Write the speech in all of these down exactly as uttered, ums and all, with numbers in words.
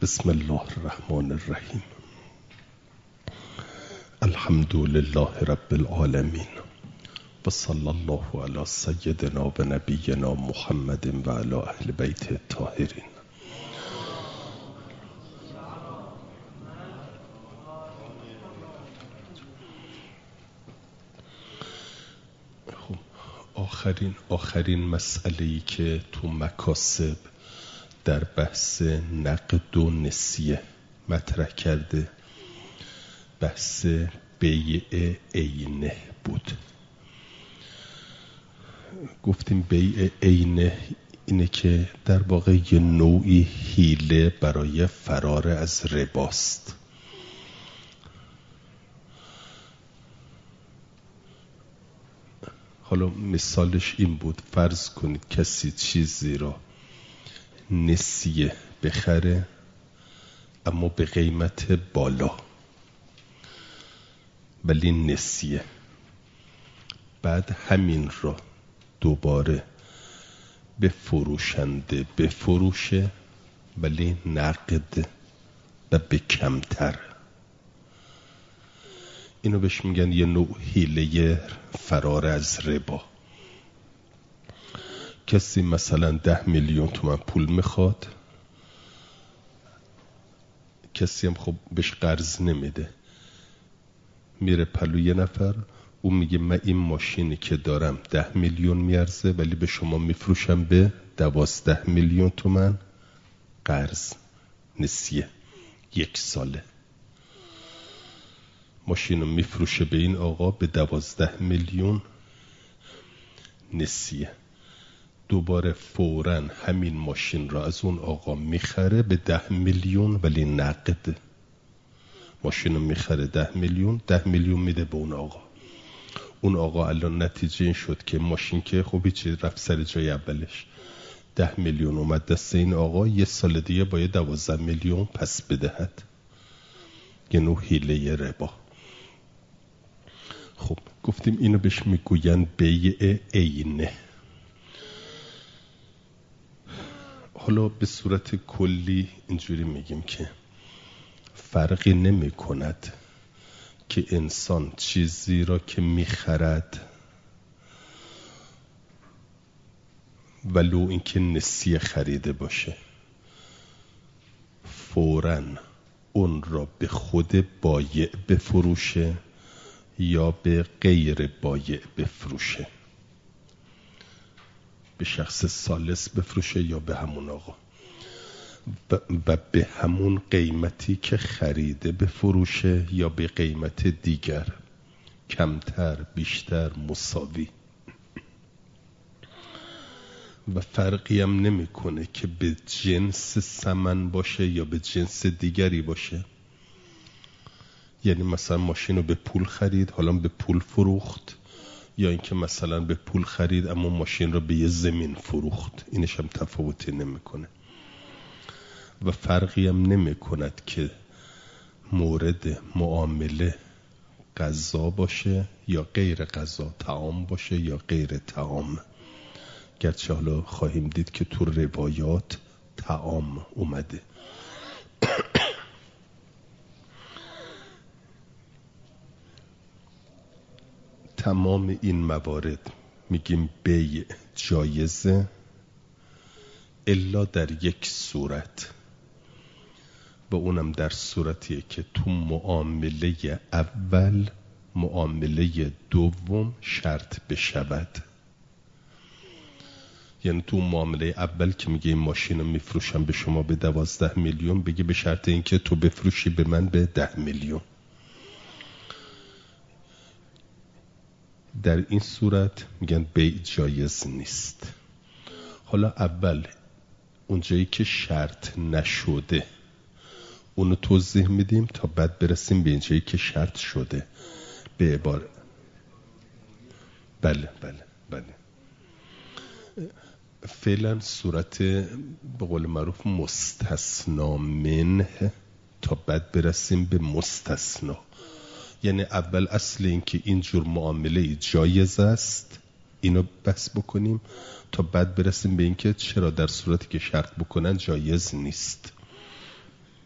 بسم الله الرحمن الرحیم. الحمد لله رب العالمین و صلی الله علی سیدنا و نبینا محمد و علی اهل بیت الطاهرین. خب آخرین آخرین مسئله‌ای که تو مکاسب در بحث نقد و نسیه مطرح کرده بحث بیع عینه بود. گفتیم بیع عینه اینه که در واقع یه نوعی حیله برای فرار از رباست. حالا مثالش این بود، فرض کنید کسی چیزی را نسیه بخره اما به قیمت بالا، ولی نسیه، بعد همین را دوباره به فروشنده بفروشه ولی نقد و به کمتر. اینو بهش میگن یه نوع حیله فرار از ربا. کسی مثلا ده میلیون تومن پول میخواد، کسی هم خب بهش قرض نمیده، میره پلو یه نفر، اون میگه من این ماشینی که دارم ده میلیون میارزه ولی به شما میفروشم به دوازده میلیون تومن قرض نسیه، یک ساله ماشینو میفروشه به این آقا به دوازده میلیون نسیه. دوباره فوراً همین ماشین را از اون آقا میخره به ده میلیون ولی نقد. ماشین رو میخره ده میلیون، ده میلیون میده به اون آقا. اون آقا الان نتیجه این شد که ماشین که خوبی چیز رفت سر جای اولش، ده میلیون اومد دست این آقا، یه سال دیگه باید دوازده میلیون پس بدهد. یه نوع حیله ربا. خب گفتیم اینو بهش میگوین بیع عینه. حالا به صورت کلی اینجوری میگیم که فرقی نمی کند که انسان چیزی را که میخرد ولو اینکه نسیه خریده باشه فوراً اون را به خود بایع بفروشه یا به غیر بایع بفروشه، به شخص ثالث بفروشه یا به همون آقا و به همون قیمتی که خریده بفروشه یا به قیمت دیگر، کمتر بیشتر مساوی. و فرقی هم نمی کنه که به جنس ثمن باشه یا به جنس دیگری باشه. یعنی مثلا ماشین رو به پول خرید حالا به پول فروخت، یا اینکه مثلا به پول خرید اما ماشین رو به یه زمین فروخت، اینش هم تفاوتی نمی کنه. و فرقی هم نمی کند که مورد معامله غذا باشه یا غیر غذا، طعام باشه یا غیر طعام. گرچه حالا خواهیم دید که تو روایات طعام اومده. تمام این موارد میگیم بیع جایزه الا در یک صورت، و اونم در صورتیه که تو معامله اول معامله دوم شرط بشود. یعنی تو معامله اول که میگه این ماشین رو میفروشم به شما به دوازده میلیون، بگه به شرط اینکه تو بفروشی به من به ده میلیون. در این صورت میگن بیع جایز نیست. حالا اول اونجایی که شرط نشده اونو توضیح میدیم تا بعد برسیم به اینجایی که شرط شده. به عبارت بله بله بله فعلا صورت به قول معروف مستثنا منه تا بعد برسیم به مستثنا. یعنی اول اصل این که اینجور معامله جایز است اینو بس بکنیم تا بعد برسیم به این که چرا در صورتی که شرط بکنن جایز نیست.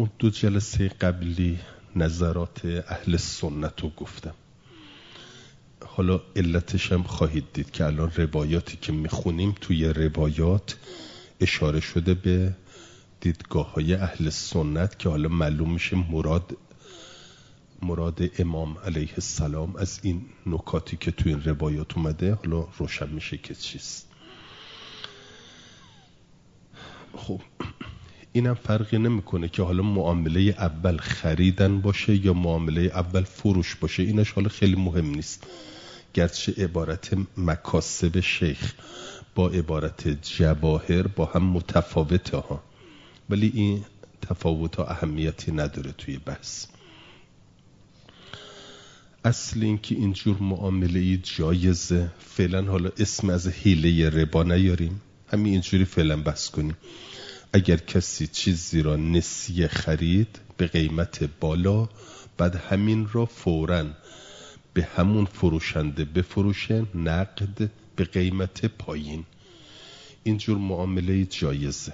اون دو جلسه قبلی نظرات اهل سنت رو گفتم. حالا علتش هم خواهید دید که الان روایاتی که میخونیم توی روایات اشاره شده به دیدگاه های اهل سنت که حالا معلوم میشه مراد مراد امام علیه السلام از این نکاتی که توی این روایات اومده حالا روشن میشه که چیست. خب اینم فرقی نمیکنه که حالا معامله اول خریدن باشه یا معامله اول فروش باشه، اینش حالا خیلی مهم نیست. گرچه عبارت مکاسب شیخ با عبارت جواهر با هم متفاوته ها، ولی این تفاوت ها اهمیتی نداره توی بحث. اصل این که اینجور معامله جایزه. فعلا حالا اسم از حیله ربا نیاریم، همین اینجوری فعلا بحث کنیم. اگر کسی چیزی را نسیه خرید به قیمت بالا، بعد همین را فوراً به همون فروشنده بفروشه نقد به قیمت پایین، اینجور معامله جایزه.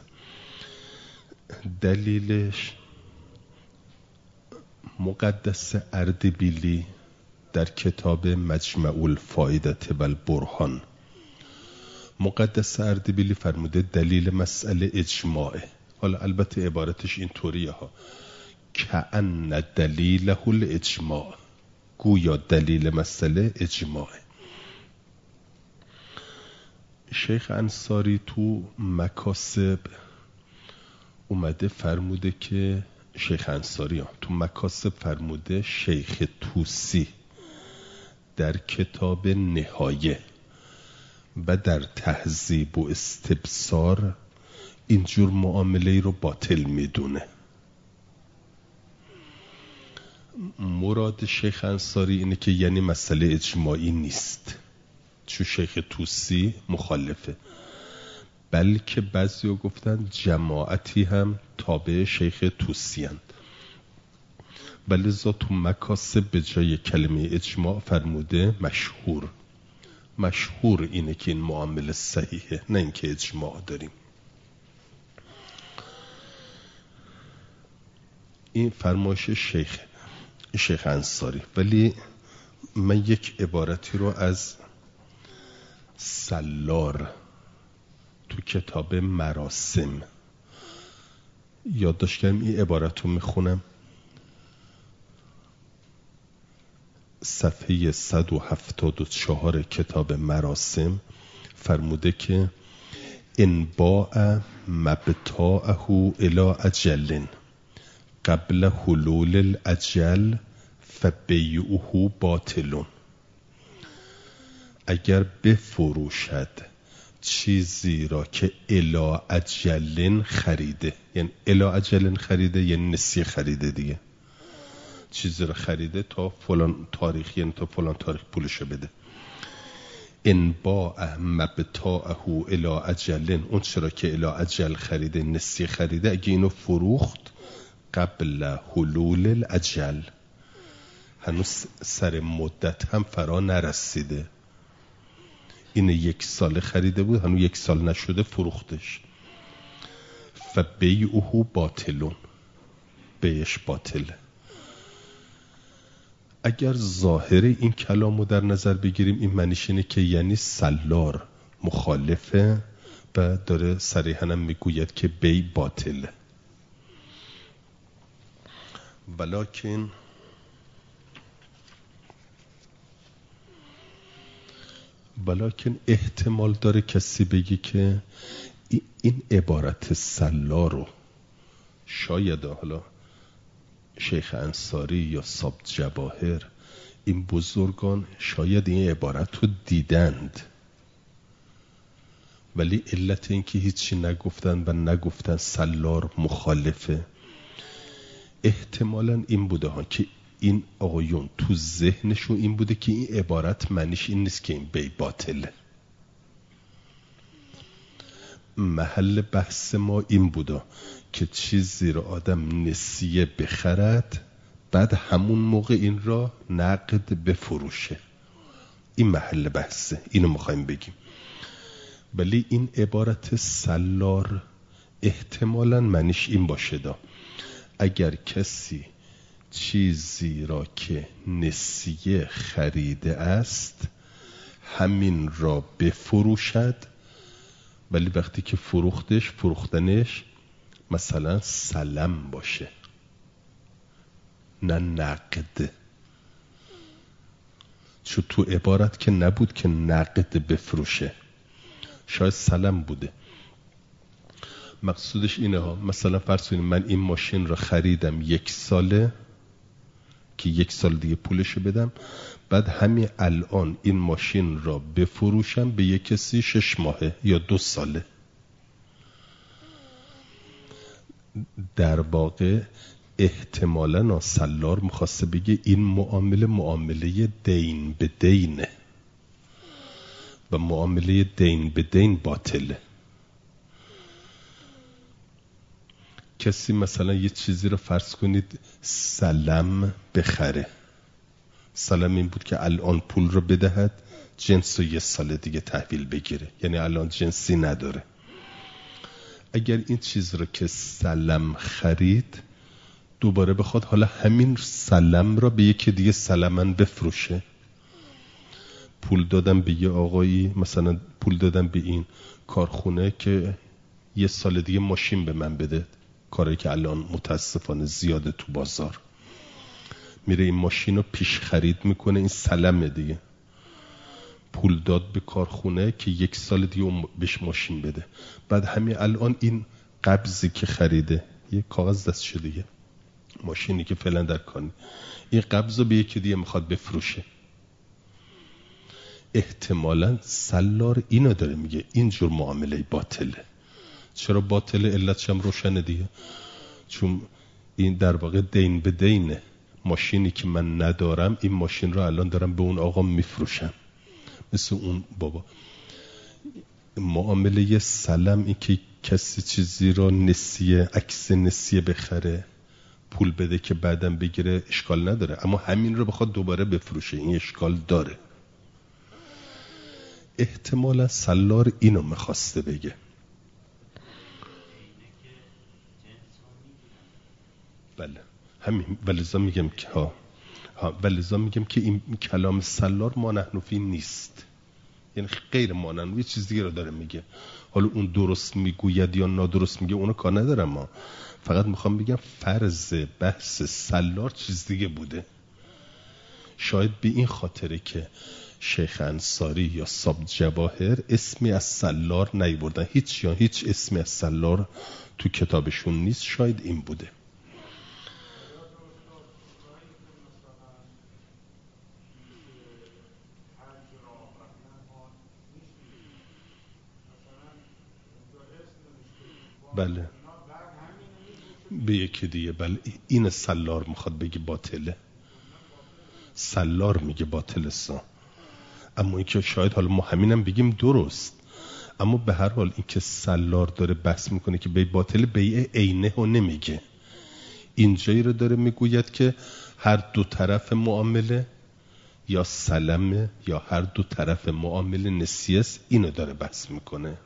دلیلش مقدس اردبیلی در کتاب مجمع الفائدة و البرهان، مقدس اردبیلی فرموده دلیل مسئله اجماعه. حالا البته عبارتش این طوریه ها، کأن دلیله الاجماع، گویا دلیل مسئله اجماعه. شیخ انصاری تو مکاسب اومده فرموده که شیخ انصاری ها تو مکاسب فرموده شیخ توسی در کتاب نهایه و در تهذیب و استبصار اینجور معامله رو باطل میدونه. مراد شیخ انصاری اینه که یعنی مسئله اجماعی نیست، چون شیخ توسی مخالفه، بلکه بعضی ها گفتن جماعتی هم تابع شیخ توسی هستند. ولی ذا تو مکاسب به جای کلمه اجماع فرموده مشهور. مشهور اینه که این معامله صحیحه، نه اینکه اجماع داریم. این فرمایش شیخ شیخ انصاری. ولی من یک عبارتی رو از سلار تو کتاب مراسم یادداشت کردم، این عبارت رو میخونم. صفحه صد و هفتاد و چهار کتاب مراسم فرموده که انباع مبتاعه الی اجل قبل حلول الاجل فبیعه باطل. اگر بفروشد چیزی را که الی اجل خریده، یعنی الی اجل خریده یعنی نسیه خریده دیگه، چیزی را خریده تا فلان تاریخ، یعنی تا فلان تاریخ پولشو بده. انباع مبتاعه الی اجل، اون چرا که الی اجل خریده نسیه خریده، اگه اینو فروخت قبل حلول الاجل، هنوز سر مدت هم فرا نرسیده، این یک سال خریده بود هنوز یک سال نشده فروختش، فبیعه باطلون، بیعش باطله. اگر ظاهر این کلامو در نظر بگیریم این معنیش اینه که یعنی سلار مخالفه و داره صریحاً هم میگوید که بیع باطله. ولکن ولکن احتمال داره کسی بگی که این عبارت سلار رو شاید حالا شیخ انصاری یا صاحب جواهر این بزرگان شاید این عبارت رو دیدند، ولی علت این که هیچی نگفتن و نگفتن سلار مخالفه احتمالاً این بوده ها که این آقایون تو ذهنشون این بوده که این عبارت معنیش این نیست که این بی باطله. محل بحث ما این بوده که چیزی رو آدم نسیه بخرد بعد همون موقع این را نقد بفروشه، این محل بحثه، اینو میخوایم بگیم. ولی این عبارت سلار احتمالاً معنیش این باشه دا اگر کسی چیزی را که نسیه خریده است همین را بفروشد، ولی وقتی که فروختش فروختنش مثلا سلم باشه نه نقد، چون تو عبارت که نبود که نقد بفروشه، شاید سلم بوده. مقصودش اینه ها، مثلا فرض کنید من این ماشین را خریدم یک ساله که یک سال دیگه پولشو بدم، بعد همین الان این ماشین را بفروشم به یک کسی شش ماهه یا دو ساله. در واقع احتمالاً سلار میخواسته بگه این معامله معامله دین به دینه و معامله دین به دین باطله. کسی مثلا یه چیزی رو فرض کنید سلم بخره، سلم این بود که الان پول رو بدهد جنس رو یه سال دیگه تحویل بگیره، یعنی الان جنسی نداره. اگر این چیز رو که سلم خرید دوباره بخواد حالا همین سلم را به یکی دیگه سلمن بفروشه، پول دادم به یه آقایی، مثلا پول دادم به این کارخونه که یه سال دیگه ماشین به من بده، کاری که الان متاسفانه زیاده تو بازار، میره این ماشین رو پیش خرید میکنه، این سلمه دیگه، پول داد به کارخونه که یک سال دیگه بهش ماشین بده، بعد همین الان این قبضی که خریده یه کاغذ دست شده دیگه، ماشینی که فعلا در کار، این قبض رو به یکی دیگه میخواد بفروشه. احتمالاً سلار اینو داره میگه اینجور معامله باطله. چرا باطله؟ علتش هم روشنه دیگه، چون این در واقع دین به دینه. ماشینی که من ندارم این ماشین رو الان دارم به اون آقا میفروشم، مثل اون بابا. معامله سلم این که کسی چیزی رو نسیه، عکس نسیه بخره پول بده که بعدم بگیره اشکال نداره، اما همین رو بخواد دوباره بفروشه این اشکال داره. احتمالا سلار اینو میخواسته بگه. بله همین، ولذا میگم که ها ها ولذا میگم که این کلام سلار مانحنفی نیست، یعنی غیر مانحنفی، چیز دیگه رو داره میگه. حالا اون درست میگوید یا نادرست میگه اونو کار ندارم، ما فقط میخوام بگم فرض بحث سلار چیز دیگه بوده. شاید به این خاطره که شیخ انصاری یا صاحب جواهر اسمی از سلار نیاوردن، هیچ یا هیچ اسمی از سلار تو کتابشون نیست، شاید این بوده. بله به یکی دیگه، بله این سلار میخواد بگه باطله، سلار میگه باطله سا، اما این که شاید حالا ما همینم بگیم درست، اما به هر حال این که سلار داره بحث میکنه که بیع باطله، بیع عینه رو نمیگه، اینجایی رو داره میگوید که هر دو طرف معامله یا سلمه یا هر دو طرف معامله نسیه است، اینو داره بحث میکنه.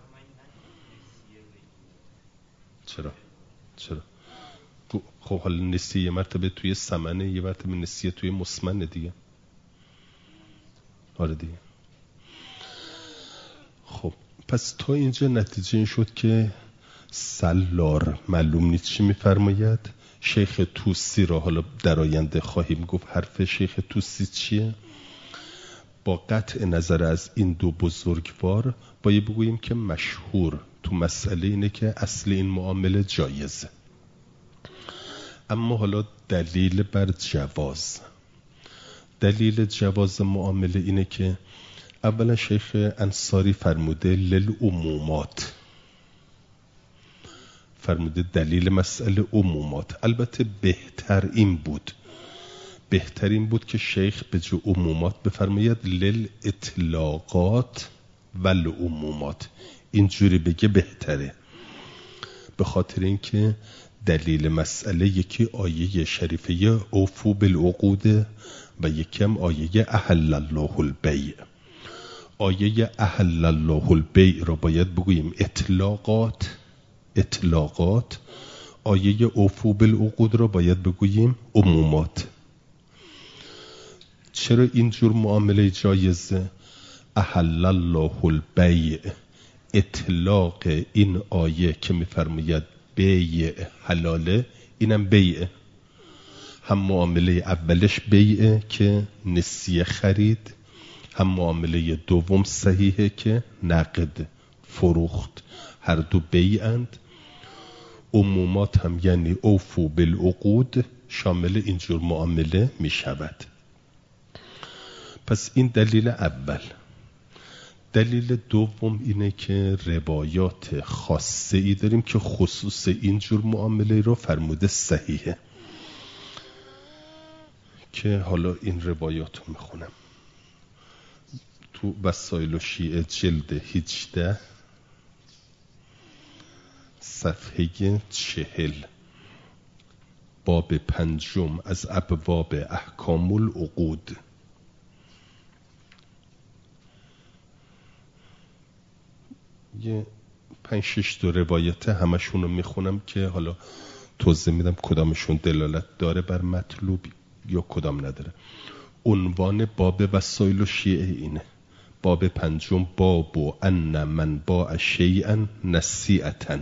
چرا؟ چرا؟ خب حالا نسیه یه مرتبه توی ثمنه، یه مرتبه نسیه توی مسمنه دیگه. آره دیگه. خب پس تا اینجا نتیجه این شد که سلار معلوم نیست چی میفرماید. شیخ توسی را حالا در آینده خواهیم گفت حرف شیخ توسی چیه. با قطع نظر از این دو بزرگوار باید بگوییم که مشهور تو مسئله اینه که اصل این معامله جایزه، اما حالا دلیل بر جواز، دلیل جواز معامله اینه که اولا شیخ انصاری فرموده للعمومات، فرموده دلیل مسئله عمومات. البته بهتر این بود بهتر این بود که شیخ به جو عمومات بفرماید للاطلاقات و العمومات، اینجوری بگه بهتره، به خاطر اینکه دلیل مسئله یکی آیه شریفه اوفو بالعقود و یکی هم آیه احل الله البیع. آیه احل الله البیع را باید بگوییم اطلاقات، اطلاقات، آیه اوفو بالعقود را باید بگوییم عمومات. چرا اینجور معامله جایزه؟ احل الله البیع، اطلاق این آیه که میفرماید بیع حلاله، اینم بیعه. هم معامله اولش بیعه که نسیه خرید، هم معامله دوم صحیحه که نقد فروخت، هر دو بیعند. عمومات هم یعنی اوفو بالعقود شامل اینجور معامله می شود. پس این دلیل اول. دلیل دوم اینه که روایات خاصه ای داریم که خصوص اینجور معامله رو فرموده صحیحه، که حالا این روایات رو میخونم. تو وسائل شیعه جلد هجده صفحه چهل، باب پنجم از ابواب احکام العقود. یه پنج شش تا روایت همشون رو میخونم که حالا توضیح میدم کدامشون دلالت داره بر مطلوب یا کدام نداره. عنوان باب وسائل شیعه اینه: باب پنجم، باب و ان من باع شیئا نسیئة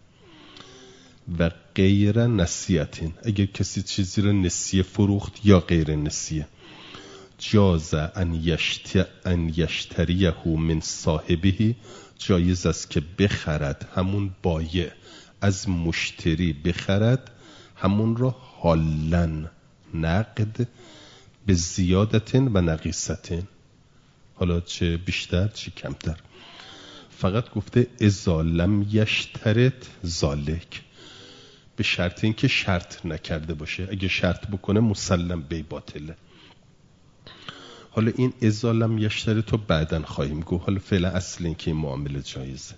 و غیر نسیئة. اگر کسی چیزی رو نسیه فروخت یا غیر نسیه، جاز ان یشت ان یشتریه من صاحبه، جایز است که بخرد همون بایع از مشتری بخرد همون را حالاً نقد به زیادتن و نقیصتن، حالا چه بیشتر چه کمتر. فقط گفته اذا لم یشترط ذالک، به شرط این که شرط نکرده باشه. اگه شرط بکنه مسلم بی باطله. حالا این اذا لم یشترط تو بعدن خواهیم گو، حالا فعلا اصل این که این معامله جایزه.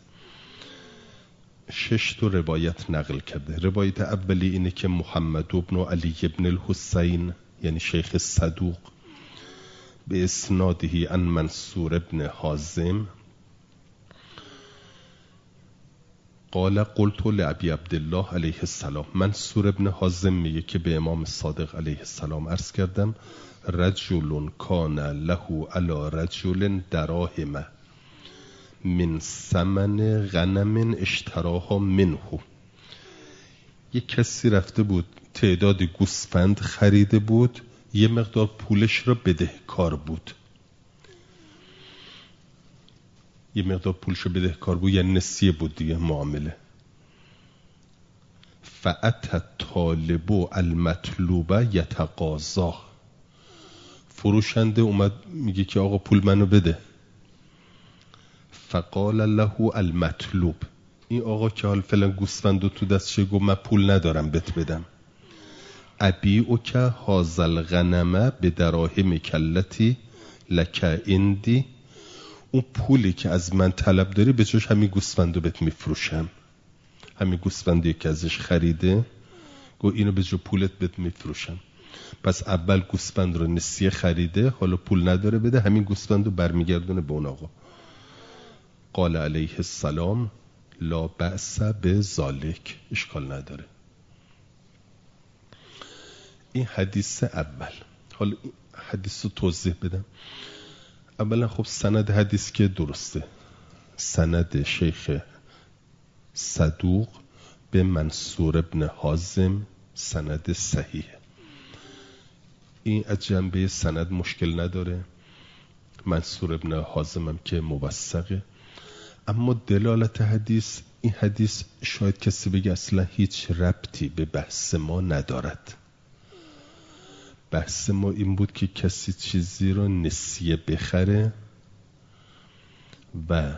شش تا روایت نقل کرده. روایت اولی اینه که محمد ابن علی ابن الحسین یعنی شیخ صدوق به اسناده عن منصور ابن حازم قال قلت لابی عبدالله علیه السلام. منصور ابن حازم میگه که به امام صادق علیه السلام عرض کردم: رجل کان له علی رجل دراهم من ثمن غنم اشتراها منه. یک کسی رفته بود تعداد گوسفند خریده بود، یه مقدار پولش را بدهکار بود. یه مقدار پولش را بدهکار بود یعنی نسیه بود دیگه معامله. فأتی الطالب المطلوب یتقاضا، فروشنده اومد میگه که آقا پول منو بده. فقال له المطلوب، این آقا که حال فلان گوسفندو تو دستشه گفت من پول ندارم بهت بدم. ابیعک هذا الغنم بدراهم کلتی لک عندی، اون پولی که از من طلب داری به جاش همین گوسفندو بهت میفروشم. همین گوسفندی که ازش خریده گفت اینو به جا پولت بهت میفروشم. پس اول گوسفند رو نسیه خریده، حالا پول نداره بده، همین گوسفندو برمیگردونه به اون آقا. قال علیه السلام لا بأس بذالک، اشکال نداره. این حدیث اول. حالا این حدیث رو توضیح بدم. اولا خب سند حدیث که درسته، سند شیخ صدوق به منصور ابن حازم سند صحیحه. این از جنبه سند مشکل نداره. منصور ابن حازم هم که موثقه. اما دلالت حدیث، این حدیث شاید کسی بگه اصلا هیچ ربطی به بحث ما ندارد. بحث ما این بود که کسی چیزی رو نسیه بخره و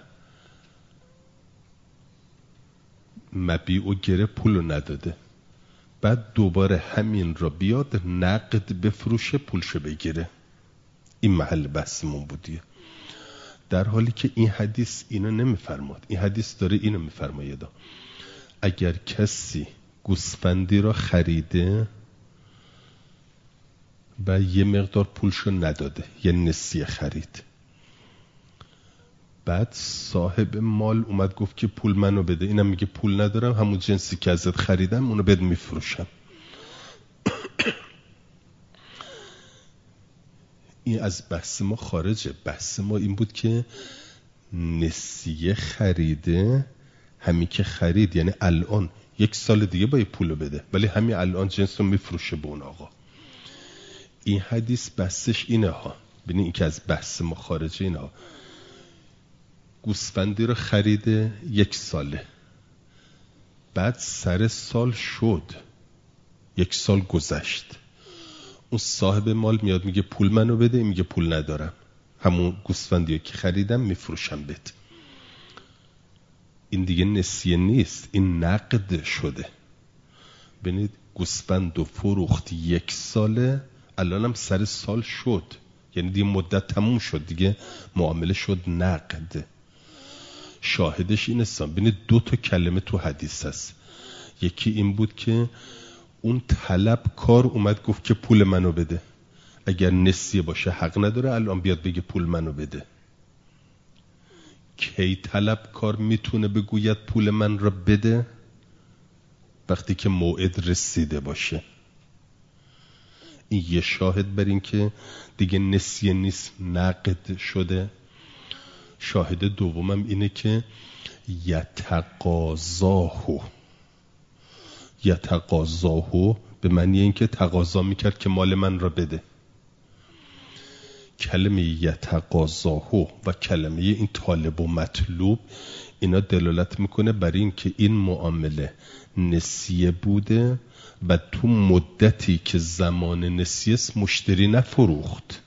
مبیع و گره پولو نداده، بعد دوباره همین را بیاد نقد بفروشه پولشو بگیره. این محل بحثمون بودیه. در حالی که این حدیث اینو نمیفرماد. این حدیث داره اینو میفرماید: اگر کسی گوسفندی را خریده و یه مقدار پولشو نداده، یه نسیه خرید، بعد صاحب مال اومد گفت که پول منو بده، اینم میگه پول ندارم، همون جنسی که ازت خریدم اونو بد میفروشم. این از بحث ما خارجه. بحث ما این بود که نسیه خریده، همین که خرید یعنی الان یک سال دیگه باید پولو بده، ولی همین الان جنس رو میفروشه به اون آقا. این حدیث بحثش اینه ها، ببینید این که از بحث ما خارجه اینه ها. گوسفندی رو خریده یک ساله، بعد سر سال شد، یک سال گذشت، اون صاحب مال میاد میگه پول منو بده، میگه پول ندارم، همون گوسفندی که خریدم میفروشم بهت. این دیگه نسیه نیست، این نقد شده. ببینید گوسفند و فروخت یک ساله، الانم سر سال شد، یعنی دیگه مدت تموم شد، دیگه معامله شد نقد. شاهدش این است. ببینید دو تا کلمه تو حدیث هست. یکی این بود که اون طلب کار اومد گفت که پول منو بده، اگر نسیه باشه حق نداره الان بیاد بگه پول منو بده. کی طلب کار میتونه بگوید پول من را بده؟ وقتی که موعد رسیده باشه. این یه شاهد بر این که دیگه نسیه نیست، نقد شده. شاهد دومم اینه که یتقاضاهو، یتقاضاهو به معنی این که تقاضا میکرد که مال من را بده. کلمه یتقاضاهو و کلمه این طالب و مطلوب، اینا دلالت میکنه بر این که این معامله نسیه بوده و تو مدتی که زمان نسیه است مشتری نفروخت،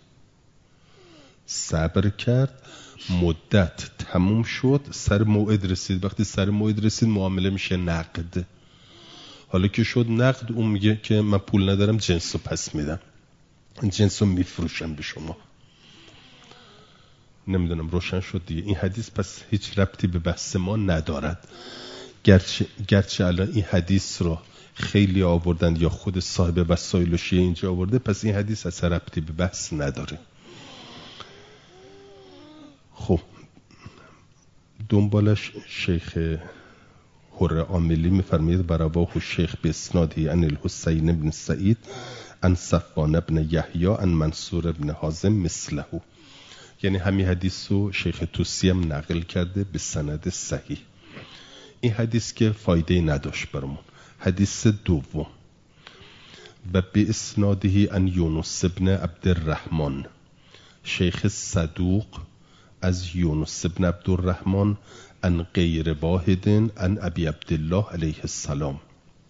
صبر کرد، مدت تموم شد، سر موعد رسید. وقتی سر موعد رسید معامله میشه نقد. حالا که شد نقد، اون میگه که من پول ندارم، جنسو پس میدم، جنسو میفروشم به شما. نمیدونم روشن شد دیگه. این حدیث پس هیچ ربطی به بحث ما ندارد، گرچه, گرچه الان این حدیث رو خیلی آوردن یا خود صاحب وسایل و شیعه اینجا آورده، پس این حدیث اصلا ربطی به بحث نداره. خب دنبالش شیخ حر عاملی میفرمید برواهو شیخ به اسنادی عن الحسین بن سعید عن صفوان بن یحیی عن منصور بن حازم مثله، یعنی همین حدیث رو شیخ توسی هم نقل کرده به سند صحیح. این حدیث که فایده نداشت برامون. حدیث دوم و به اسنادی عن یونس بن عبدالرحمن، شیخ صدوق از یونس بن عبدالرحمن عن غیر واحد عن ابی عبدالله علیه السلام.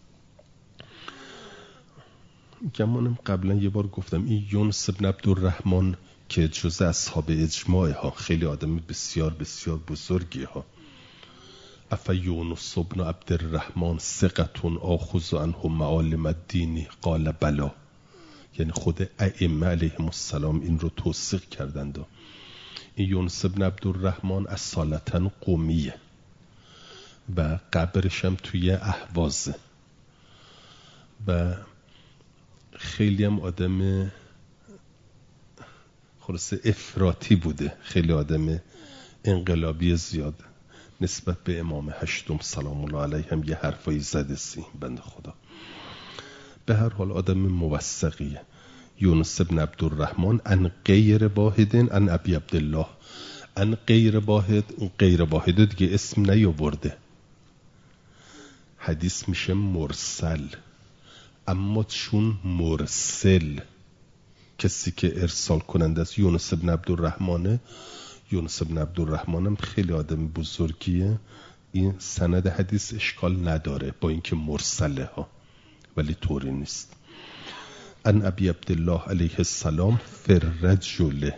گمانم قبلا یه بار گفتم این یونس بن عبدالرحمن که جزء اصحاب اجماع ها، خیلی آدم بسیار بسیار بزرگی ها. اف یونس بن عبدالرحمن ثقة آخذ عنه معالم الدین قال بلا، یعنی خود ائمه علیهم السلام این رو توثیق کردند. این یونس بن عبدالرحمن اصالتا قومیه و قبرش هم توی اهوازه و خیلی هم آدم خلاصه افراطی بوده، خیلی آدم انقلابی زیاد نسبت به امام هشتم سلام الله علیه هم یه حرفایی زده سی بنده خدا. به هر حال آدم موثقیه. یونس بن عبدالرحمن عن غیر واحد عن ابی عبدالله، عن غیر واحد، اون غیر واحد دیگه اسم نیاورده، حدیث میشه مرسل. اما چون مرسل کسی که ارسال کننده است یونس بن عبدالرحمنه، یونس بن عبدالرحمن هم خیلی آدم بزرگیه، این سند حدیث اشکال نداره با اینکه مرسله ها، ولی طوری نیست. ان ابی عبدالله علیه السلام فررجل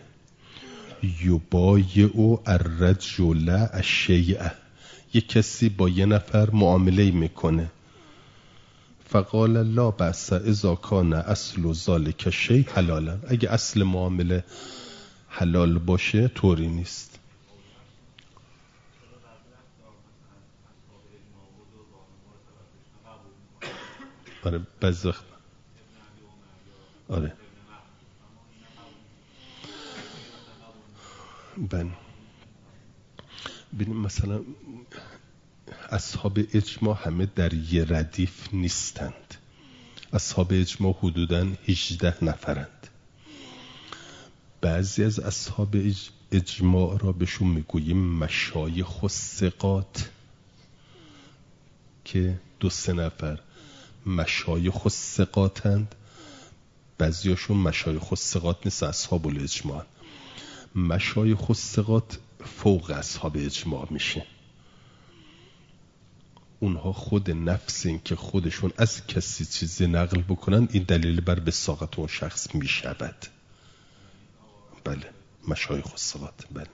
یبایع الرجل الشیء، یک کسی با یه نفر معامله میکنه، فقال لا بأس اذا کان اصل ذلک شیء حلالا، اگه اصل معامله حلال باشه طوری نیست. آره بعضی وقت آره بن ببینیم مثلا اصحاب اجماع همه در یه ردیف نیستند. اصحاب اجماع حدوداً هجده نفرند. بعضی از اصحاب اجماع را بهشون میگوییم مشایخ و ثقات که دو سه نفر مشایخ و ثقاتند. بعضیاشون مشایخ و ثقات نیست، اصحاب الاجماع. مشایخ و ثقات فوق اصحاب اجماع میشه. اونها خود نفس این که خودشون از کسی چیزی نقل بکنن این دلیل بر وثاقت اون شخص میشود. بله مشایخ و ثقات. بله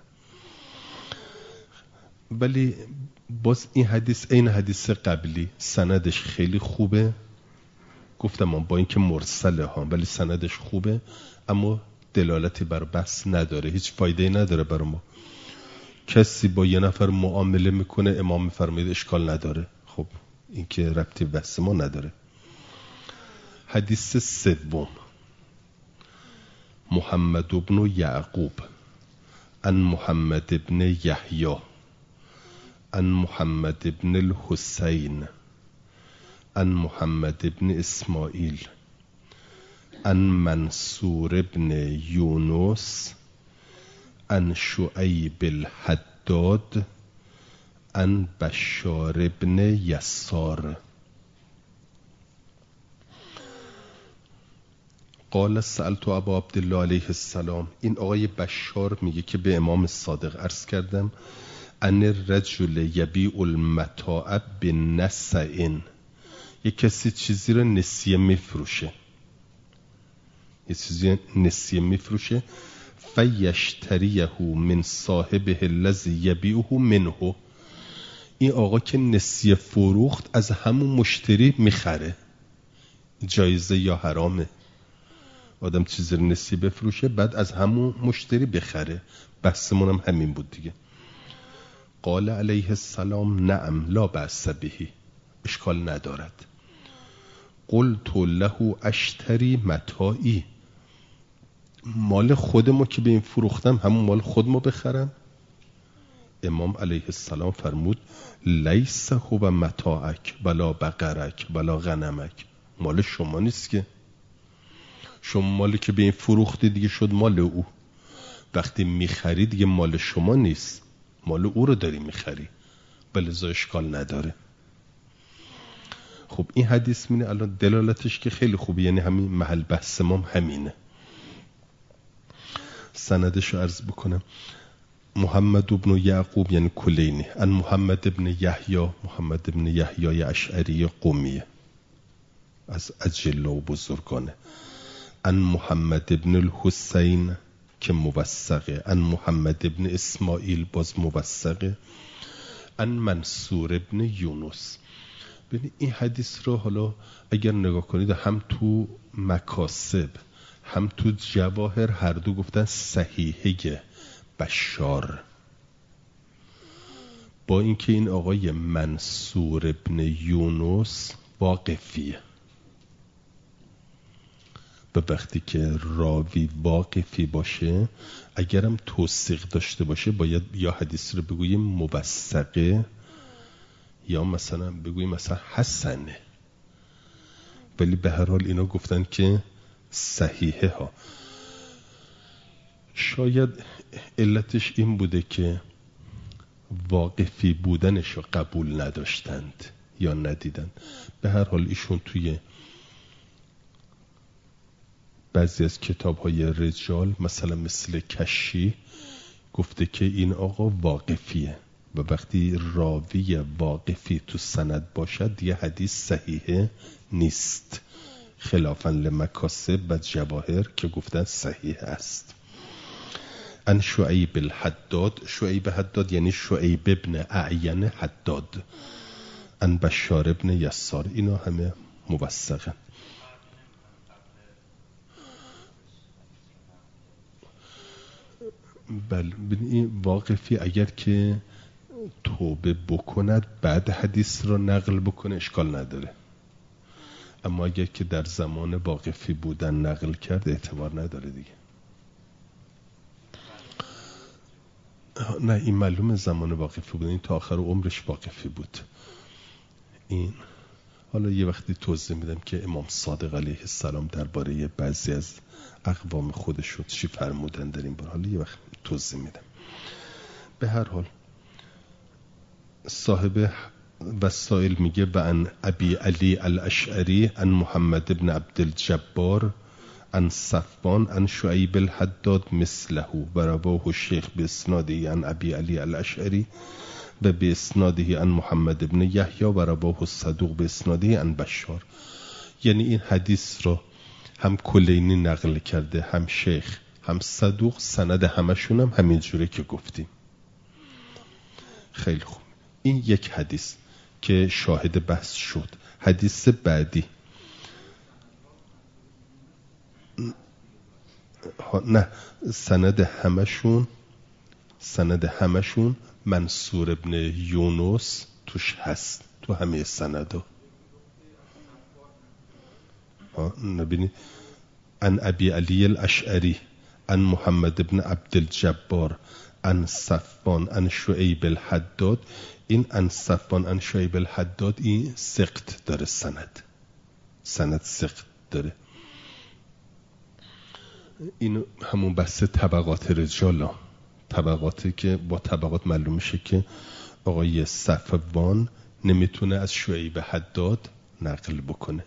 ولی باز این حدیث این حدیث قبلی سندش خیلی خوبه. گفتم با اینکه مرسله ها ولی سندش خوبه، اما دلالتی بر بحث نداره، هیچ فایده نداره برای ما. کسی با یه نفر معامله میکنه، امام میفرماید اشکال نداره. خب این که ربطی به بحث ما نداره. حدیث سوم، محمد ابن یعقوب عن محمد ابن یحیی عن محمد ابن الحسین عن محمد ابن اسماعیل عن منصور ابن یونس عن شعیب الحداد عن بشار ابن یسار قال سألت ابا عبدالله علیه السلام. این آقای بشار میگه که به امام صادق عرض کردم ان الرجل یبیع المتاع بنسع، یک کسی چیزی رو نسیه میفروشه، یه چیزی نسیه میفروشه، فیشتریه من صاحبه الذی یبیعه منه. این آقا که نسیه فروخت از همون مشتری میخره. جایزه یا حرامه آدم چیزی رو نسیه بفروشه بعد از همون مشتری بخره؟ بحثمون هم همین بود دیگه. قال علیه السلام نعم لا بأس به، اشکال ندارد. قلت له اشتری متاعی، مال خودمو که به این فروختم همون مال خودمو بخرم؟ امام علیه السلام فرمود لیس هو متاعک ولا بقرک ولا غنمک، مال شما نیست که. شما مالی که به این فروختی دیگه شد مال او. وقتی میخری دیگه مال شما نیست، مال او رو داری میخری، بلذا اشکال نداره. خب این حدیث مینه الان دلالتش که خیلی خوبه، یعنی همین محل بحث ما همینه. سندش رو عرض بکنم. محمد ابن یعقوب یعنی کلینی، ان محمد ابن یحیی، محمد ابن یحیی اشعری قمیه از اجله و بزرگانه، ان محمد ابن الحسین که موثقه، ان محمد ابن اسماعیل باز موثقه، ان منصور ابن یونس. ببین این حدیث رو حالا اگر نگاه کنید هم تو مکاسب هم تو جواهر هر دو گفتن صحیحه بشار، با اینکه این آقای منصور ابن یونس واقفیه و وقتی که راوی واقفی باشه اگرم توثیق داشته باشه باید یا حدیث رو بگوییم موثقه یا مثلا بگوییم مثلا حسنه، ولی به هر حال اینا گفتن که صحیحه ها. شاید علتش این بوده که واقفی بودنش رو قبول نداشتند یا ندیدند. به هر حال ایشون توی بعضی از کتاب‌های رجال مثلا مثل کشی گفته که این آقا واقفیه و وقتی راوی واقفی تو سند باشد دیگه حدیث صحیحه نیست، خلافاً لمکاسب و جواهر که گفتن صحیح است. ان شعیب الحداد، شعیب حداد یعنی شعیب ابن اعین حداد، ان بشار ابن یسار، اینا همه موثقن. بله این واقفی اگر که توبه بکند بعد حدیث را نقل بکنه اشکال نداره، اما اگر که در زمان واقفی بودن نقل کرد اعتبار نداره دیگه. نه این معلومه زمان واقفی بود، این تا آخر عمرش واقفی بود. این حالا یه وقتی توضیح میدم که امام صادق علیه السلام درباره بعضی از اقوام خودشون چی فرمودن در این بار، حالا یه وقت توضیح میدم. به هر حال صاحب وسائل میگه و ان ابی علی الاشعری ان محمد ابن عبدالجبار ان صفوان ان شعیب الحداد مثله و رواه الشیخ باسناده ان ابی علی الاشعری و باسناده ان محمد ابن یحیی و رواه الصدوق باسناده ان بشار. یعنی این حدیث رو هم کلینی نقل کرده، هم شیخ، هم صدوق، سند همشون هم همین جوره که گفتیم. خیلی خوب، این یک حدیث که شاهد بحث شد. حدیث بعدی نه سند همشون سند همشون منصور ابن یونس توش هست، تو همه سندا نبینی. ان ابی علی الاشعری ان محمد ابن عبدالجبار ان صفوان ان شعیب الحداد، این ان صفوان ان شعیب الحداد این سقط داره، سند سند سقط داره. این همون بحث طبقات رجالا، طبقاتی که با طبقات معلوم میشه که آقای صفوان نمیتونه از شعیب حداد نقل بکنه.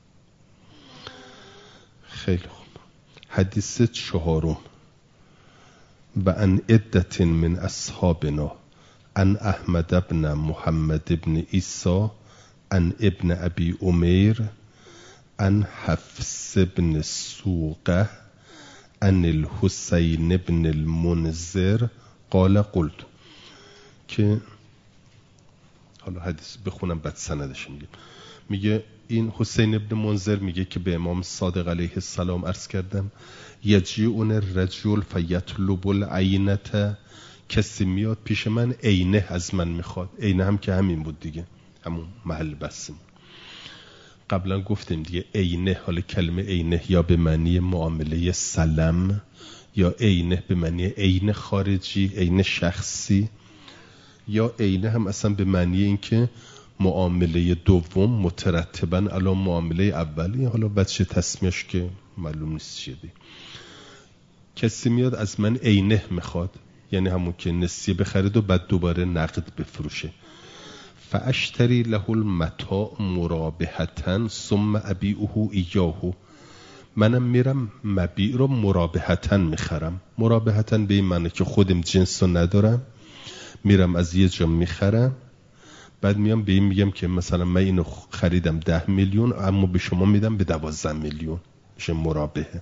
خیلی خوب، حدیث چهارم و ان عدت من اصحابنا ان احمد ابن محمد ابن عیسی ان ابن ابی امیر ان حفص ابن سوقه ان الحسین ابن المنذر قال قلت، که حالا حدیث بخونم بعد سندش میگه. میگه این حسین ابن منذر میگه که به امام صادق علیه السلام عرض کردم یجیئون الرجل فیطلب العینه، کسی میاد پیش من عینه از من میخواد. عینه هم که همین بود دیگه، همون محل بسیم. قبلا گفتیم دیگه عینه، حالا کلمه عینه یا به معنی معامله سلم یا عینه به معنی عین خارجی، عین شخصی، یا عینه هم اصلا به معنی این که معامله دوم مترتبا علی معامله اولی. حالا بچه تسمیش که معلوم نیست چیه دی. کسی میاد از من عینه میخواد، یعنی همون که نسیه بخرید و بعد دوباره نقد بفروشه. فاشتری له المتاع مرابحتن ثم ابیعه ایاه، منم میرم مبیع رو مرابحتن میخرم. مرابحتن به این معنی که خودم جنس رو ندارم، میرم از یه جا میخرم، بعد میام به این میگم که مثلا من اینو خریدم ده میلیون اما به شما میدم به دوازده میلیون، میشه مرابحه.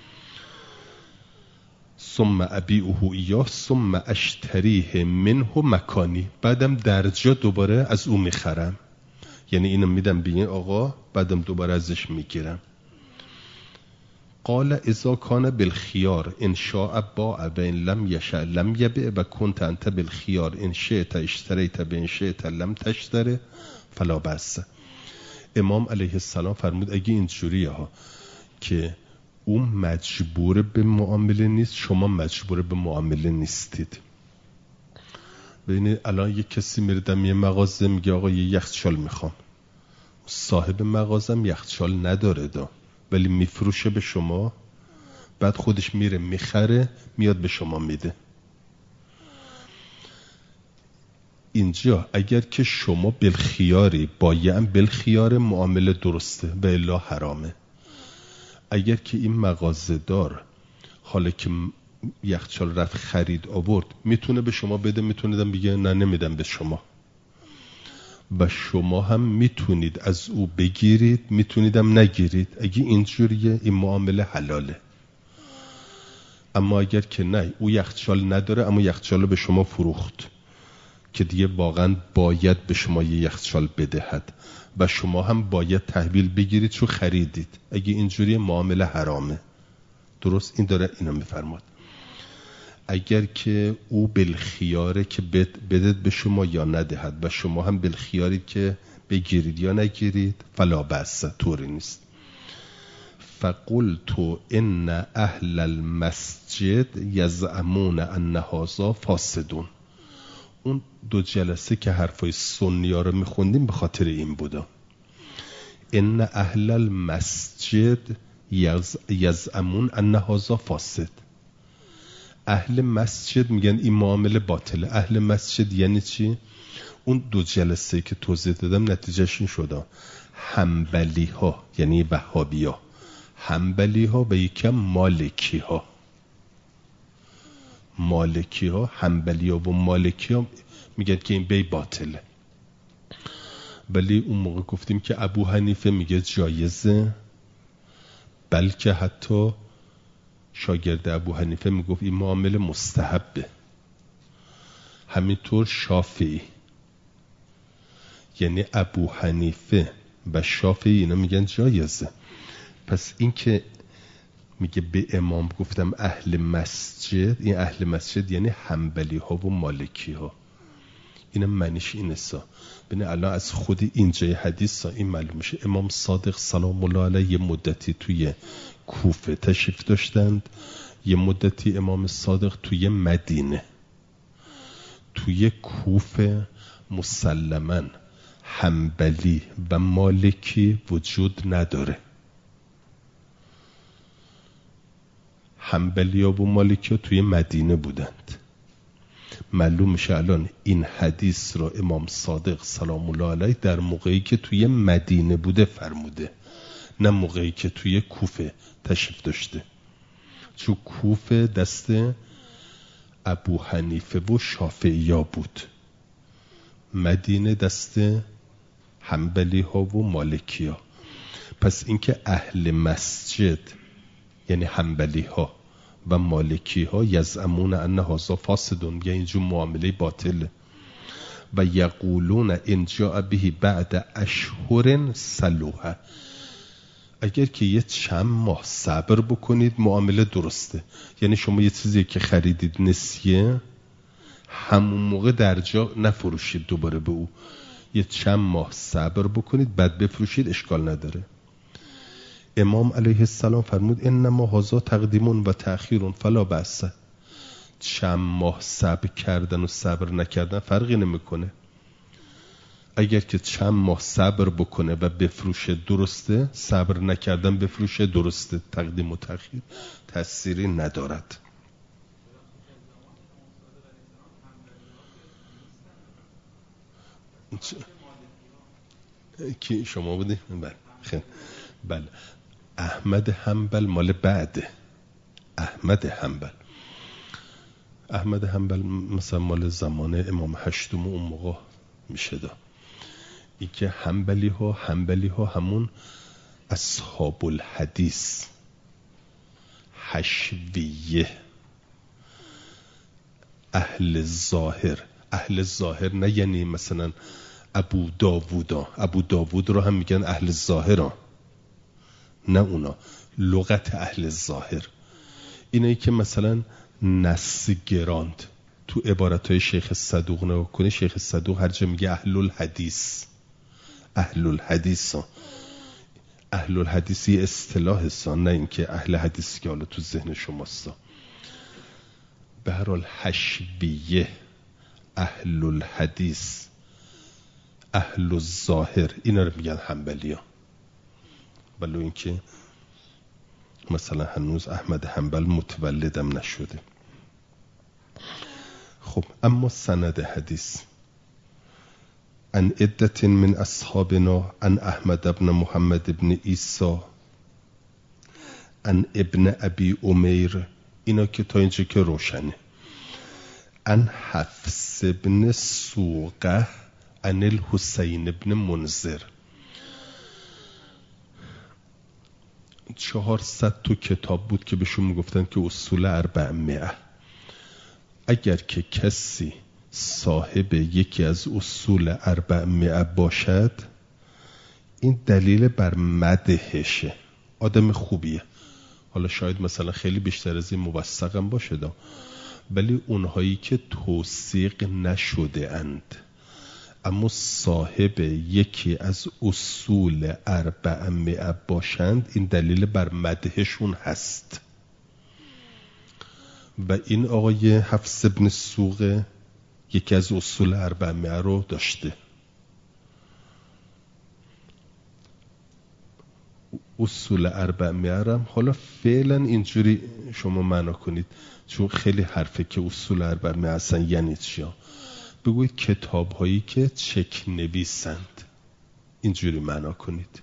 ثم ابیعه ایاه ثم اشتریه منه مکانی، بعدم درجا دوباره از او میخرم، یعنی اینو میدم به این آقا بعدم دوباره ازش میگیرم. قال اذا کان بالخيار ان شاء باع و ان لم یشاء لم یبع و کنت انت بالخيار ان شئت اشتریت و ان شئت لم تشتری فلا بأس. امام علیه السلام فرمود اگه اینجوریه ها که اون مجبور به معامله نیست، شما مجبور به معامله نیستید. ببینید الان یک کسی میره دم یه مغازه میگه آقا یه یخچال میخوام، صاحب مغازم یخچال نداره دا ولی میفروشه به شما، بعد خودش میره میخره میاد به شما میده. اینجا اگر که شما بالخیاری بایعم بالخیار معامله درسته و الا حرامه. اگر که این مغازه دار حالا که یخچال رفت خرید آورد میتونه به شما بده، میتونه دم بگه نه نمیدم به شما، و شما هم میتونید از او بگیرید میتونیدم نگیرید. اگه اینجوریه این معامله حلاله. اما اگر که نه او یخچال نداره اما یخچال رو به شما فروخت که دیگه واقعا باید به شما یه یخچال بدهد و شما هم باید تحویل بگیرید چون خریدید، اگه اینجوری معامله حرامه. درست این داره اینو میفرماد. اگر که او بالخیاره که بدهد به شما یا ندهد و شما هم بالخیاری که بگیرید یا نگیرید فلا بأس، طوری نیست. فقلت ان اهل المسجد یزعمون ان هذا فاسدون. اون دو جلسه که حرفای سنیا رو میخوندیم به خاطر این بودا. ان اهل المسجد یزعمون ان هذا فاسد. اهل مسجد میگن این معامله باطله. اهل مسجد یعنی چی؟ اون دو جلسه که توضیح دادم نتیجهش این شده حنبلی ها یعنی وهابی ها، حنبلی ها و یکم مالکی ها. مالکی ها، حنبلی ها و مالکی ها میگن که این بی باطله. ولی اون موقع گفتیم که ابو حنیفه میگه جایزه، بلکه حتی شاگرد ابو حنیفه میگفت این معامله مستحبه. همینطور شافعی، یعنی ابو حنیفه و شافعی اینا میگن جایزه. پس این که میگه به امام گفتم اهل مسجد، این اهل مسجد یعنی حنبلی ها و مالکی ها. این معنیش اینه سا. ببین الان از خود اینجای حدیث سا این معلوم میشه امام صادق سلام الله علیه یه مدتی توی کوفه تشریف داشتند، یه مدتی امام صادق توی مدینه. توی کوفه مسلماً حنبلی و مالکی وجود نداره. حنبلی ها و مالکی ها توی مدینه بودند. معلوم میشه الان این حدیث را امام صادق سلام الله علیه در موقعی که توی مدینه بوده فرموده، نه موقعی که توی کوفه تشریف داشته. چون کوفه دست ابو حنیفه و شافعی ها بود، مدینه دست حنبلی ها و مالکی ها. پس اینکه اهل مسجد یعنی حنبلی ها و مالکی ها یزعمون ان هذا فاسدون، یعنی اینجور معامله باطله. و یقولون ان جاء به بعد اشهر صلوها، اگر که یه چند ماه صبر بکنید معامله درسته. یعنی شما یه چیزی که خریدید نسیه، همون موقع در جا نفروشید دوباره به او، یه چند ماه صبر بکنید بعد بفروشید، اشکال نداره. امام علیه السلام فرمود انما هذا تقدیم و تأخیر فلا بأس. چند ماه صبر کردن و صبر نکردن فرقی نمیکنه. اگر که چند ماه صبر بکنه و بفروشه درسته، صبر نکردن بفروشه درسته. تقدیم و تأخیر تأثیری ندارد. کی شما بودی؟ بله خیلی بله. احمد حنبل مال بعده. احمد حنبل احمد حنبل مثلا مال زمان امام هشتم اون موقع میشه دا. این که حنبلی ها حنبلی ها همون اصحاب الحدیث، حشویه، اهل ظاهر. اهل ظاهر نه یعنی مثلا ابو داوود ها. ابو داوود رو هم میگن اهل ظاهر ها، نه اونا. لغت اهل ظاهر اینه که مثلا نص گراند. تو عبارتهای شیخ صدوق نگاه کنی، شیخ صدوق هر جا میگه اهل الحدیث. اهل الحدیث ها. اهل الحدیث یه اصطلاح هستن، نه اینکه اهل حدیث که حالا تو ذهن شماست. به هر حال حشویه، اهل الحدیث، اهل الظاهر اینا رو میگن حنبلی ها. ولو اینکه مثلا هنوز احمد حنبل متولدم نشده. خب اما سند حدیث ان عدت من اصحابنا ان احمد ابن محمد ابن عیسی ان ابن ابی امیر، اینا که تا اینجا که روشنه. ان حفص ابن سوقه ان الحسین ابن منذر. چهارصد تو کتاب بود که بهشون میگفتن که اصول اربعمائه. اگر که کسی صاحب یکی از اصول اربعمائه باشد، این دلیل بر مدحشه، آدم خوبیه. حالا شاید مثلا خیلی بیشتر از این موثقم باشه دا. ولی اونهایی که توثیق نشده اند، اما صاحب یکی از اصول اربعمائه باشند، این دلیل بر مدحشون هست. و این آقای حفص ابن سوق یکی از اصول اربعمائه رو داشته. اصول اربعمائه رو حالا فعلا اینجوری شما معنا کنید، چون خیلی حرفه که اصول اربعمائه اصلا یعنی چیا. بگوید کتاب هایی که چک نویسند، اینجوری معنا کنید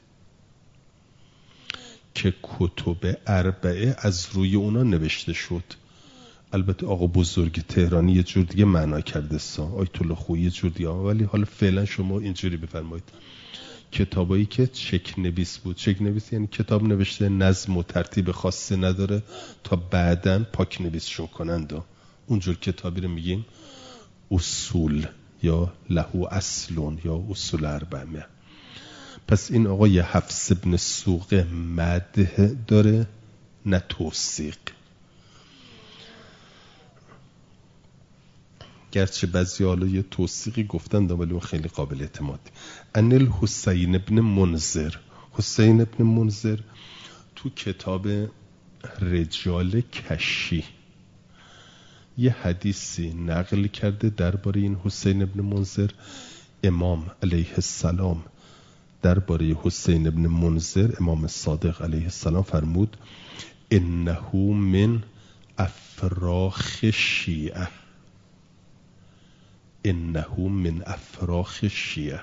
که کتب اربعه از روی اونا نوشته شد. البته آقا بزرگ تهرانی یه جور دیگه معنا کرده سا، آیت الله خویی یه جور دیگه، ولی حالا فعلا شما اینجوری بفرمایید کتابایی که چک نویس بود. چک نویس یعنی کتاب نوشته، نظم و ترتیب خاصی نداره تا بعداً پاک نویسشون کنند. اونجور کتابی رو میگیم اصول یا لهو اصلون یا اصول اربعمائه. پس این آقای حفص ابن سوق مدح داره نه توثیق، گرچه بعضی حالا یه توثیقی گفتن ولی اون خیلی قابل اعتمادی. ان الحسین ابن منذر، حسین ابن منذر تو کتاب رجال کشی یه حدیثی نقل کرده درباره این حسین ابن منذر. امام علیه السلام درباره حسین ابن منذر، امام صادق علیه السلام فرمود انه من افراخ شیعه، انه من افراخ شیعه.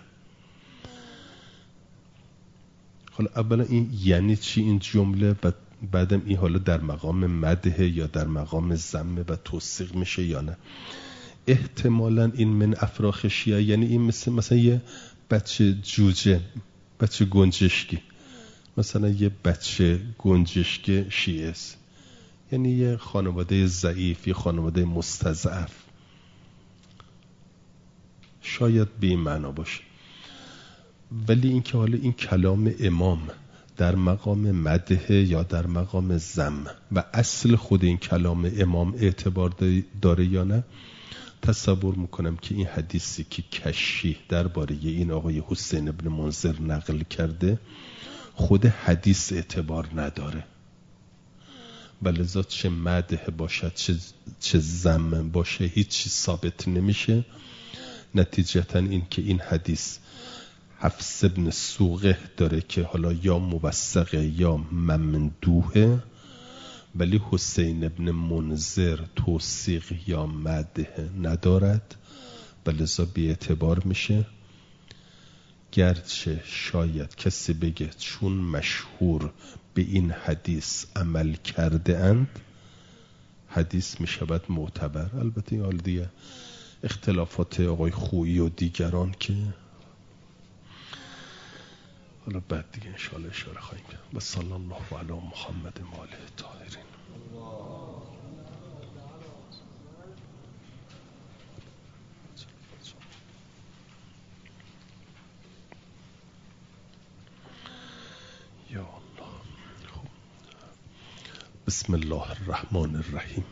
حالا اولا این یعنی چی این جمله، و بعدم این حالا در مقام مدح یا در مقام ذم و توثیق میشه یا نه. احتمالاً این من افراخ شیعه یعنی این مثل مثلا یه بچه جوجه، بچه گنجشکی، مثلا یه بچه گنجشک شیعه است، یعنی یه خانواده ضعیف، یه خانواده مستضعف، شاید به این معنا باشه. ولی اینکه حالا این کلام امام در مقام مدح یا در مقام ذم و اصل خود این کلام امام اعتبار داره یا نه، تصور میکنم که این حدیثی که کشی درباره این آقای حسین ابن منذر نقل کرده خود حدیث اعتبار نداره، ولذا چه مدح باشد چه, چه ذم باشه هیچی ثابت نمیشه. نتیجتا این که این حدیث حفص ابن سوقه داره که حالا یا موثقه یا ممدوحه، ولی حسین ابن منذر توثیق یا مدح ندارد، ولذا بی اعتبار میشه. گرچه شاید کسی بگه چون مشهور به این حدیث عمل کرده اند حدیث میشود معتبر. البته این حال دیگه اختلافات آقای خویی و دیگران که حالا بعد دیگه انشاءالله اشاره خواهیم کرد. و صلی الله علی محمد و آله الطاهرین. یا الله. خب. بسم الله الرحمن الرحیم.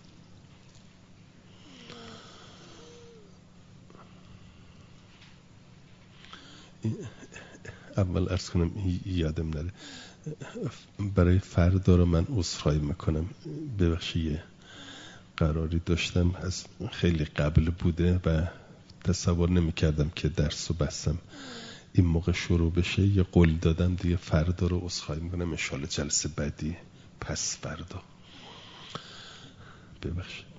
اول عرض کنم یادم نره، برای فردا رو من عذرخواهی میکنم، ببخشید قراری داشتم از خیلی قبل بوده و تصور نمیکردم که درس و بحثم این موقع شروع بشه. یه قول دادم دیگه فردا رو عذرخواهی میکنم، انشالله جلسه بعدی پس فردا. ببخشید.